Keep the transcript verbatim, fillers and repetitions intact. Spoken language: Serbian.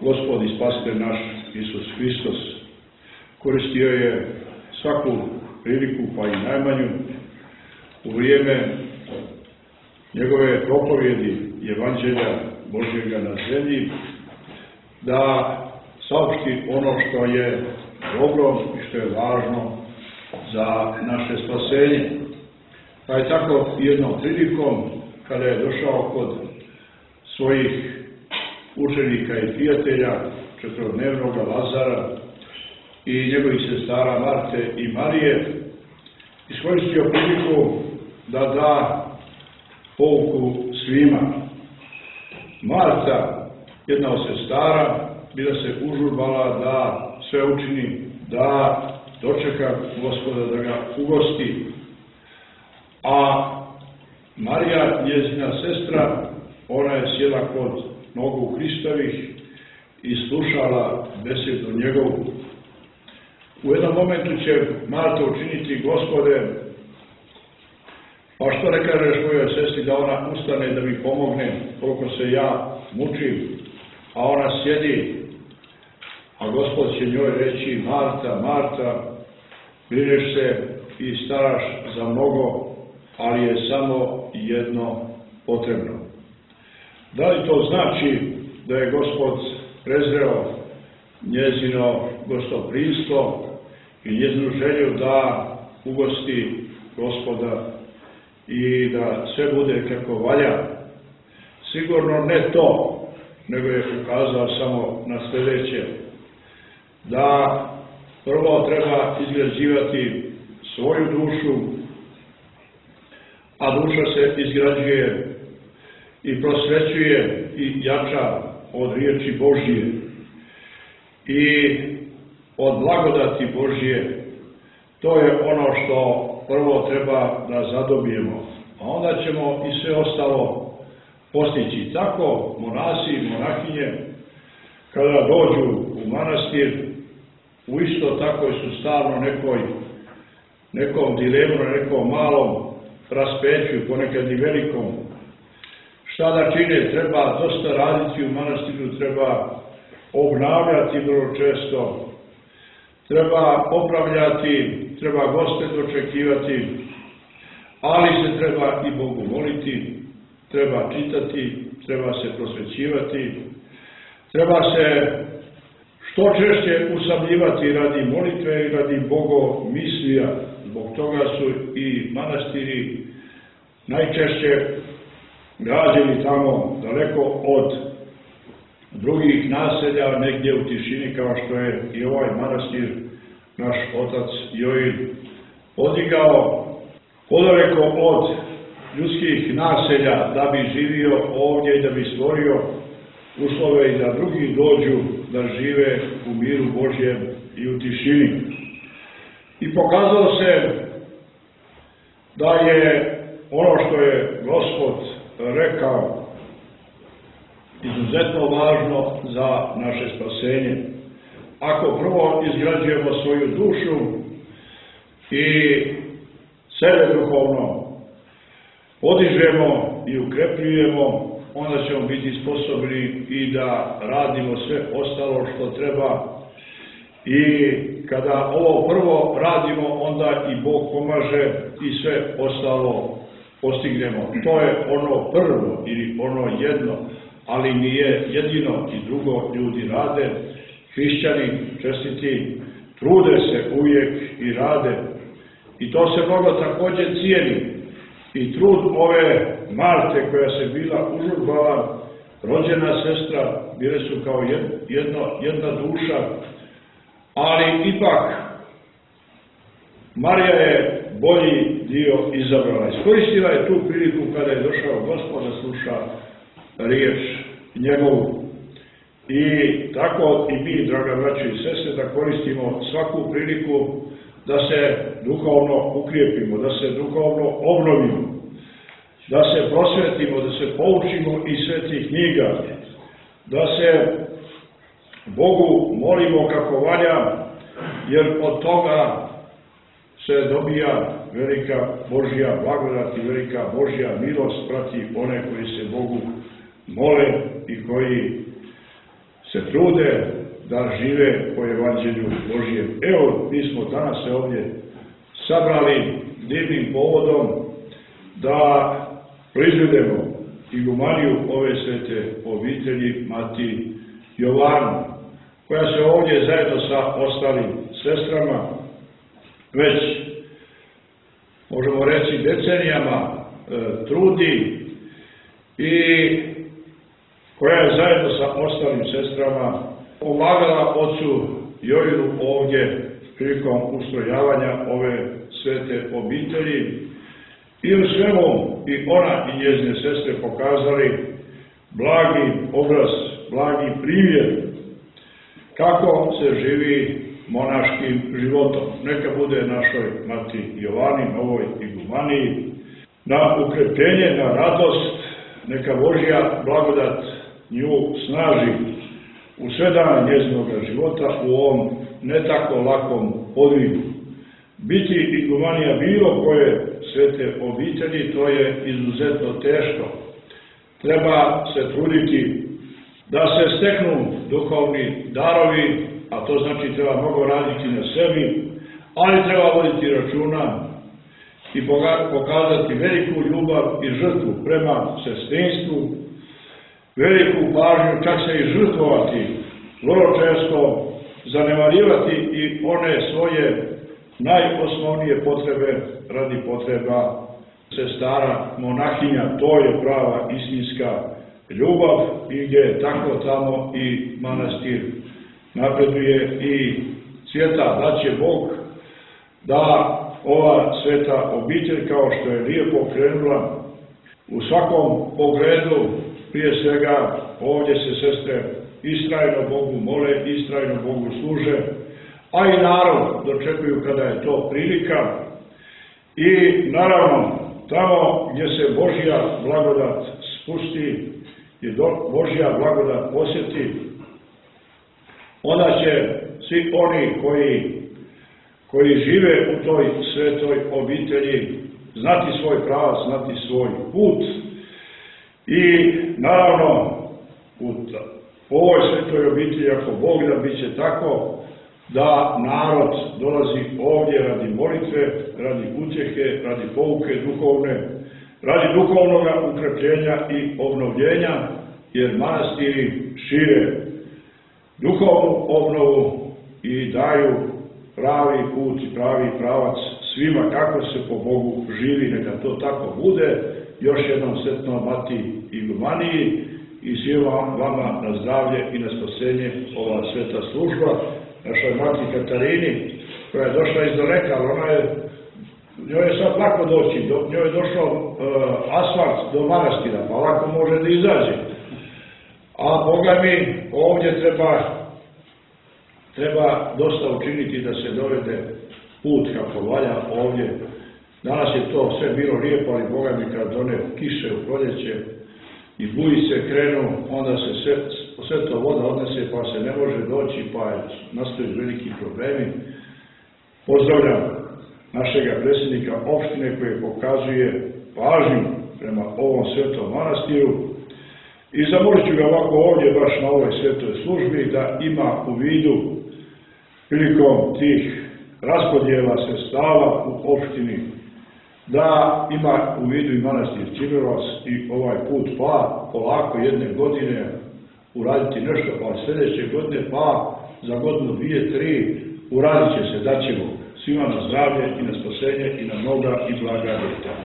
Gospod i Spasitelj naš Isus Hristos. Koristio je svaku priliku, pa i najmanju, u vrijeme njegove propovjedi Evanđelja Božjega na zemlji, da saopšti ono što je dobro i što je važno za naše spasenje. Pa je tako jednom prilikom, kada je došao kod svojih učenika i prijatelja, četverodnevnog Lazara i njegovih sestara Marte i Marije, iskoristio priliku da da pouku svima. Marta, jedna od sestara, bila se užurbala da sve učini, da dočeka Gospoda, da ga ugosti. A Marija, njezina sestra, ona je sjela kod nogu Hristovih i slušala besedu njegovu. U jednom momentu će Marta učiniti: Gospode, pa što ne kažeš mojoj sestri da ona ustane da mi pomogne koliko se ja mučim? A ona sjedi, a Gospod će njoj reći: Marta, Marta, brineš se i staraš za mnogo, ali je samo jedno potrebno. Da li to znači da je Gospod prezreo njezino gostoprimstvo i njezinu želju da ugosti Gospoda i da sve bude kako valja? Sigurno ne to, nego je ukazao samo na sljedeće: da prvo treba izgrađivati svoju dušu, a duša se izgrađuje i prosvećuje i jača od riječi Božje i od blagodati Božje. To je ono što prvo treba da zadobijemo, a onda ćemo i sve ostalo postići. Tako monasi i monahinje, kada dođu u manastir, u isto tako su stalno nekoj, nekom dilemu, nekom malom raspeću, ponekad i velikom. Šta da čine? Treba dosta raditi u manastiru, treba obnavljati vrlo često, treba popravljati, treba goste dočekivati, ali se treba i Bogu moliti, treba čitati, treba se prosvećivati, treba se što češće usamljivati radi molitve i radi bogomislija. Zbog toga su i manastiri najčešće građeni tamo daleko od drugih naselja, negdje u tišini, kao što je i ovaj manastir naš otac Joil podigao, podaleko od ljudskih naselja, da bi živio ovdje i da bi stvorio uslove i da drugi dođu da žive u miru Božjem i u tišini. I pokazalo se da je ono što je Gospod rekao izuzetno važno za naše spasenje. Ako prvo izgrađujemo svoju dušu i sebe duhovno podižemo i ukrepljujemo, onda ćemo biti sposobni i da radimo sve ostalo što treba. I kada ovo prvo radimo, onda i Bog pomaže i sve ostalo postignemo. To je ono prvo ili ono jedno, ali nije jedino, i drugo ljudi rade. Hrišćani čestiti trude se uvijek i rade. I to se mnogo također cijeni. I trud ove Marte, koja se bila užurbala, rođena sestra, bile su kao jedno, jedna duša, ali ipak Marija je bolji dio izabrala. Iskoristila je tu priliku kada je došao Gospod da sluša riječ njegovu. I tako i mi, draga braćo i sestre, da koristimo svaku priliku da se duhovno ukrijepimo, da se duhovno obnovimo, da se prosvetimo, da se poučimo iz svetih knjiga, da se Bogu molimo kako valja, jer od toga se dobija velika Božja blagodat i velika Božja milost prati one koji se Bogu mole i koji se trude da žive po Evanđelju Božijem. Evo, mi smo danas se ovdje sabrali divnim povodom da proizvedemo igumaniju ove svete obitelji Mati Jovanu, koja se ovdje zajedno sa ostalim sestrama već, možemo reći, decenijama e, trudi i koja je zajedno sa ostalim sestrama pomagala ocu Jovinu ovdje prilikom ustrojavanja ove svete obitelji. I u svemu i ona i njezine sestre pokazali blagi obraz, blagi primjer kako se živi monaškim životom. Neka bude našoj Mati Jovani, ovoj igumaniji, na ukrepljenje, na radost, neka Božja blagodat nju snaži u sve dane njezinog života u ovom ne tako lakom podvigu. Biti igumanija bilo koje svete obitelji, to je izuzetno teško. Treba se truditi da se steknu duhovni darovi, a to znači treba mnogo raditi na sebi, ali treba voditi računa i pokazati veliku ljubav i žrtvu prema sestrinstvu, veliku pažnju, čak se i žrtvovati, vrlo često zanemarivati i one svoje najosnovnije potrebe radi potreba sestara monahinja. To je prava istinska ljubav i gdje je tako tamo i manastir napreduje i cvjeta. Da će Bog da ova sveta obitelj, kao što je lijepo krenula u svakom pogledu, prije svega ovdje se sestre istrajno Bogu mole, istrajno Bogu služe, a i narod dočekuju kada je to prilika. I naravno, tamo gdje se Božja blagodat spusti i Božja blagodat posjeti, onda će svi oni koji, koji žive u toj svetoj obitelji znati svoj pravac, znati svoj put. I naravno, u ovoj svetoj obitelji, ako Bog da, bit će tako da narod dolazi ovdje radi molitve, radi utjehe, radi pouke duhovne, radi duhovnog ukrepljenja i obnovljenja, jer manastiri šire duhovnu obnovu i daju pravi put i pravi pravac svima kako se po Bogu živi. Neka to tako bude. Još jednom sretno Mati igumaniji i svima vama na zdravlje i na spasenje ova sveta služba. Našoj Mati Katarini, koja je došla iz daleka, ali ona je, njoj je sad lako doći, do, njoj je došao uh, asfalt do manastira, pa lako može da izađe. A Boga mi, ovdje treba, treba dosta učiniti da se dovede put kako valja ovdje. Danas je to sve bilo lijepo, ali Boga mi kad one kiše u proljeće i bujice krenu, onda se sve, sve to voda odnese pa se ne može doći, pa nastaju veliki problemi. Pozdravljam našega predsjednika opštine koji pokazuje pažnju prema ovom svetom manastiru i zamolit ću ga ovako ovdje baš na ovoj svetoj službi da ima u vidu prilikom tih raspodjela sredstava u opštini, da ima u vidu i manastir Čimerovac i ovaj put, pa polako jedne godine uraditi nešto, pa sljedeće godine, pa za godinu, dvije, tri uradit će se, da ćemo svima na zdravlje i na spasenje i na mnoga i blaga ljeta.